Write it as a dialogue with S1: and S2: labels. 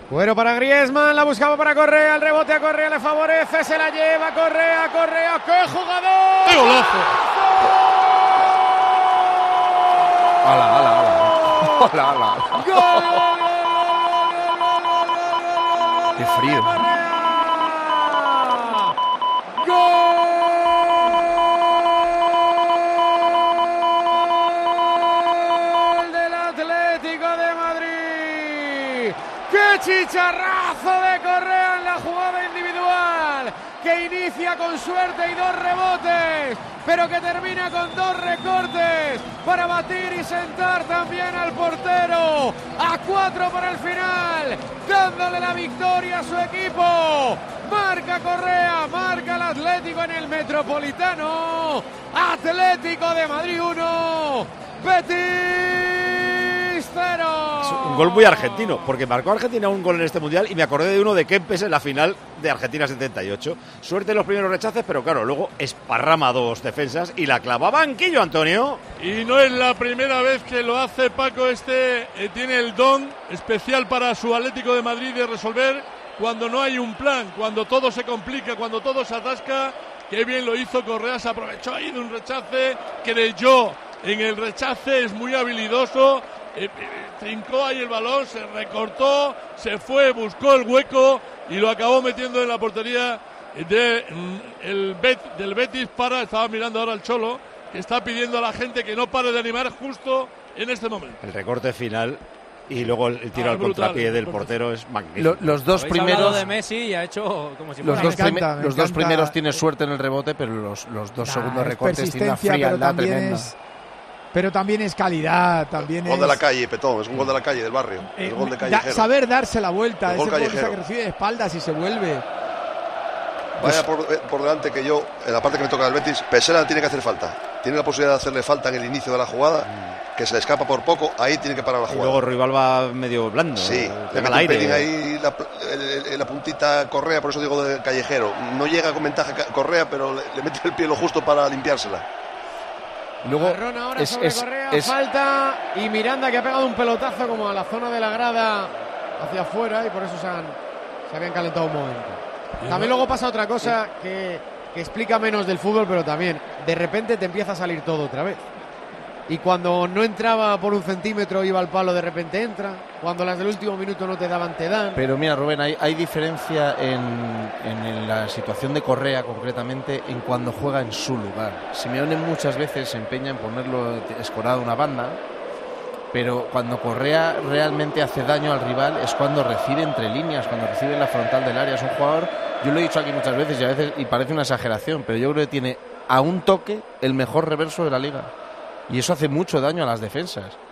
S1: Cuero para Griezmann, la buscaba para Correa, el rebote a Correa le favorece, se la lleva Correa, ¡qué jugador!
S2: ¡Qué golazo!
S3: ¡Hala! ¡Qué frío!
S1: ¡Gol del Atlético de Madrid! ¡Qué chicharrazo de Correa en la jugada individual! Que inicia con suerte y 2 rebotes, pero que termina con 2 recortes para batir y sentar también al portero. A 4 para el final, dándole la victoria a su equipo. Marca Correa, marca el Atlético en el Metropolitano. Atlético de Madrid 1, Betis 0.
S4: Es un gol muy argentino, porque marcó Argentina un gol en este Mundial y me acordé de uno de Kempes en la final de Argentina 78. Suerte en los primeros rechaces, pero claro, luego esparrama 2 defensas y la clava banquillo, Antonio.
S2: Y no es la primera vez que lo hace Paco. Tiene el don especial para su Atlético de Madrid de resolver cuando no hay un plan, cuando todo se complica, cuando todo se atasca. Qué bien lo hizo Correa, se aprovechó ahí de un rechace, creyó en el rechace, es muy habilidoso, trincó ahí el balón, se recortó, se fue, buscó el hueco y lo acabó metiendo en la portería del Betis. Estaba mirando ahora al Cholo, que está pidiendo a la gente que no pare de animar justo en este momento.
S4: El recorte final y luego el tiro al contrapié del portero es magnífico.
S3: Los dos primeros
S5: de Messi y ha hecho como si
S3: los dos primeros tiene suerte en el rebote, pero los dos segundos recortes tienen una frialdad tremenda.
S6: Pero también es calidad, también
S7: gol de la calle, Petón, es un gol de la calle, del barrio, el gol de callejero.
S6: Saber darse la vuelta,
S7: ese
S6: gol que recibe de espaldas y se vuelve.
S7: Vaya por delante que yo, en la parte que me toca del Betis, Pesela tiene que hacer falta. Tiene la posibilidad de hacerle falta en el inicio de la jugada, que se le escapa por poco, ahí tiene que parar la jugada.
S4: Y luego Rival va medio blando.
S7: Sí,
S4: le mete un pelín
S7: ahí la puntita Correa, por eso digo de callejero. No llega con ventaja Correa, pero le mete el pie lo justo para limpiársela.
S1: Luego ahora sobre Correa, falta, y Miranda que ha pegado un pelotazo como a la zona de la grada hacia afuera y por eso se habían calentado un momento. También luego pasa otra cosa que explica menos del fútbol, pero también de repente te empieza a salir todo otra vez. Y cuando no entraba por 1 centímetro iba al palo, de repente entra. Cuando las del último minuto no te daban, te dan.
S3: Pero mira, Rubén, hay diferencia en la situación de Correa concretamente en cuando juega en su lugar. Simeone muchas veces se empeña en ponerlo escorado a una banda, pero cuando Correa realmente hace daño al rival es cuando recibe entre líneas, cuando recibe en la frontal del área. Es un jugador, yo lo he dicho aquí muchas veces y parece una exageración, pero yo creo que tiene a un toque el mejor reverso de la liga. Y eso hace mucho daño a las defensas.